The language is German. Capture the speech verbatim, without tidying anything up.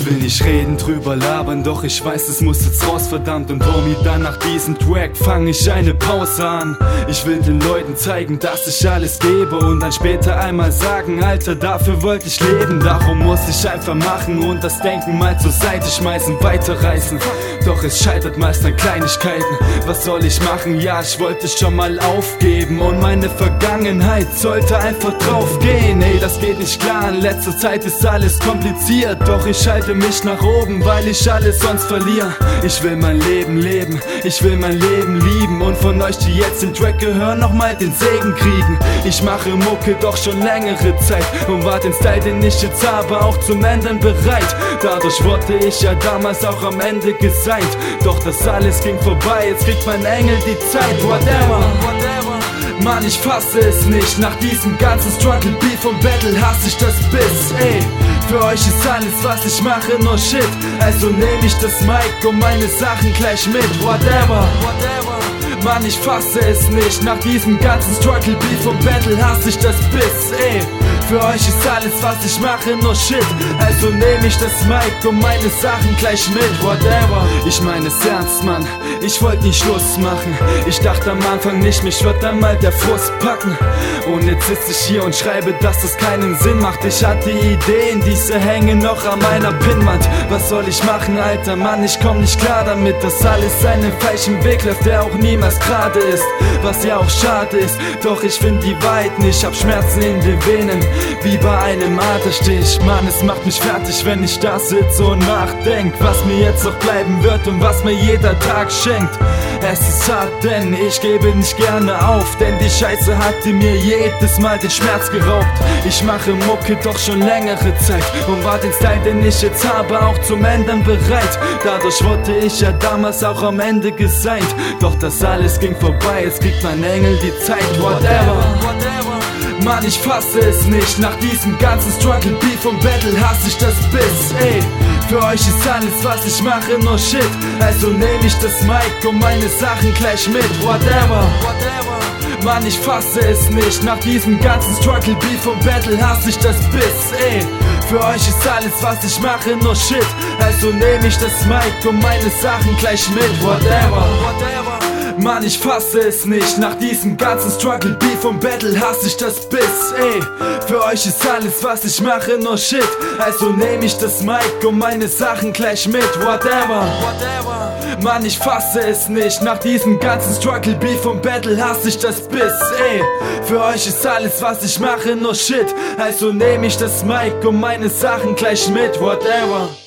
will nicht reden, drüber labern, doch ich weiß, es muss jetzt raus, verdammt. Und Homie, dann nach diesem Track fang ich eine Pause an. Ich will den Leuten zeigen, dass ich alles gebe und dann später einmal sagen, Alter, dafür wollte ich leben. Darum muss ich einfach machen und das Denken mal zur Seite schmeißen, weiterreißen. Doch es scheitert meist an Kleinigkeiten. Was soll ich machen? Ja, ich wollte schon mal aufgeben und meine Vergangenheit sollte einfach drauf gehen. Ey, das geht nicht klar, in letzter Zeit ist alles kompliziert, doch ich halte mich nach oben, weil ich alles sonst verliere. Ich will mein Leben leben, ich will mein Leben lieben und von euch, die jetzt den Track gehören, nochmal den Segen kriegen. Ich mache Mucke doch schon längere Zeit und war den Style, den ich jetzt habe, auch zum Ändern bereit. Dadurch wurde ich ja damals auch am Ende gesight, doch das alles ging vorbei, jetzt kriegt mein Engel die Zeit. Whatever, whatever. Mann, ich fasse es nicht, nach diesem ganzen Struggle, Beef und Battle hasse ich das Biss, ey. Für euch ist alles, was ich mache, nur Shit, also nehm ich das Mic und meine Sachen gleich mit. Whatever, whatever. Mann, ich fasse es nicht, nach diesem ganzen Struggle, Beef und Battle hasse ich das Biss, ey. Für euch ist alles, was ich mache, nur Shit, also nehm ich das Mic und meine Sachen gleich mit. Whatever. Ich meine es ernst, Mann, ich wollte nie Schluss machen. Ich dachte am Anfang nicht, mich wird dann mal der Frust packen. Und jetzt sitze ich hier und schreibe, dass das keinen Sinn macht. Ich hatte Ideen, diese hängen noch an meiner Pinnwand. Was soll ich machen, alter Mann, ich komm nicht klar damit, dass alles seinen falschen Weg läuft, der auch niemals gerade ist. Was ja auch schade ist, doch ich find die Wahrheit nicht. Hab Schmerzen in den Venen, wie bei einem Aderstich. Mann, es macht mich fertig, wenn ich da sitze und nachdenk, was mir jetzt noch bleiben wird und was mir jeder Tag schenkt. Es ist hart, denn ich gebe nicht gerne auf, denn die Scheiße hatte mir jedes Mal den Schmerz geraubt. Ich mache Mucke doch schon längere Zeit und war den Style, den ich jetzt habe, auch zum Ändern bereit. Dadurch wurde ich ja damals auch am Ende gesight, doch das alles ging vorbei, jetzt kriegt mein Engel die Zeit. Whatever, whatever. Mann, ich fasse es nicht, nach diesem ganzen Struggle, Beef und Battle hasse ich das Biss, ey. Für euch ist alles, was ich mache, nur Shit, also nehm ich das Mic und meine Sachen gleich mit. Whatever, whatever. Mann, ich fasse es nicht, nach diesem ganzen Struggle, Beef und Battle hasse ich das Biss, ey. Für euch ist alles, was ich mache, nur Shit, also nehm ich das Mic und meine Sachen gleich mit. Whatever, whatever. Mann, ich fasse es nicht, nach diesem ganzen Struggle, Beef und Battle hasse ich das Biss, ey. Für euch ist alles, was ich mache, nur Shit, also nehm ich das Mic und meine Sachen gleich mit. Whatever, whatever. Mann, ich fasse es nicht, nach diesem ganzen Struggle, Beef und Battle hasse ich das Biss, ey. Für euch ist alles, was ich mache, nur Shit, also nehm ich das Mic und meine Sachen gleich mit. Whatever.